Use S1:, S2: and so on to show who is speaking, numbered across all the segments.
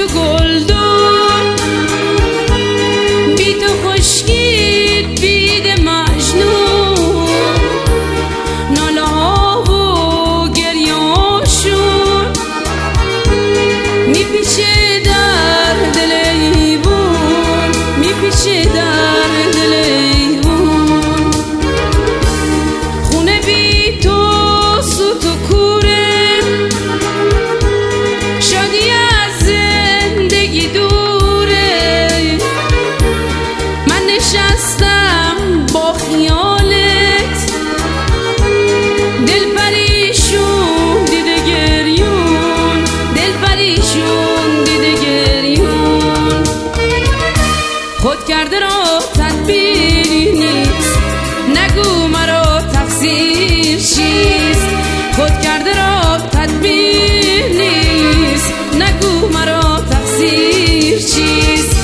S1: تو گلدون، بی تو خشکی بید مجنون، ناله ها و گریاشون میپیچه در دل ایوون، میپیچه در دل ایوون. خونه بی تو سوت و کوره، شادی از زندگی دوره. من نشستم با خیالت، دل پریشون دیده گریون، دل پریشون دیده گریون. خود کرده را تدبیری نیست، نگو مرا تقصیر چیست. خود کرده را تدبیر نیست، نگو مرا تقصیر چیست.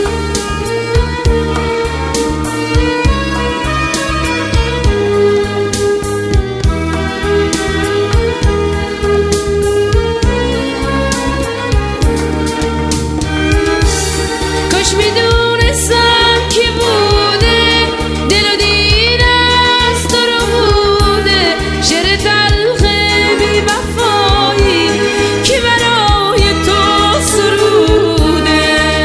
S1: کاش میدونستم کی بوده، دل و دیر از تو رو بوده. شعر تلخ بی وفایی کی برای تو سروده.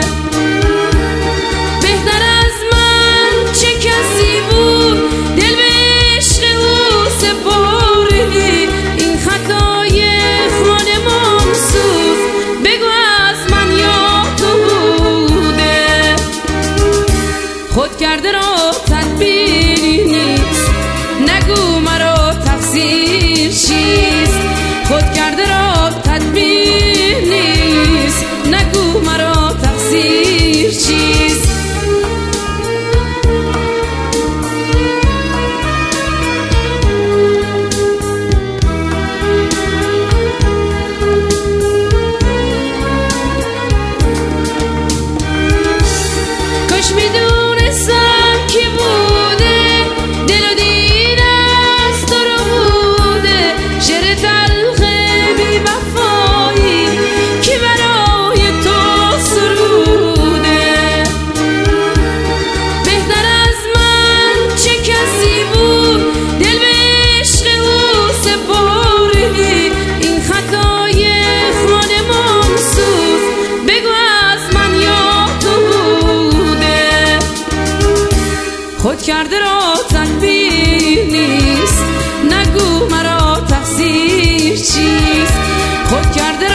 S1: بهتر از من چه کسی بود، دل به عشق او سپردی. این خطای خانمان سوز، بگو از من یا تو بوده. خود کرده را تدبیری نیست، نگو مرا تقصیر چیست. خود کرده را تدبیر نیست، نگو مرا تقصیر چیست. کاش میدونستم کی بوده، دل و دیر از تو رو بوده. شعر تلخ بی وفایی کی برای تو سروده. بهتر از من چه کسی بود، دل به عشق او سپردی. این خطای خانمان سوز، بگو از من یا تو بوده. خود کرده را تدبیر نیست، نگو مرا تقصیر چیست. خود کرده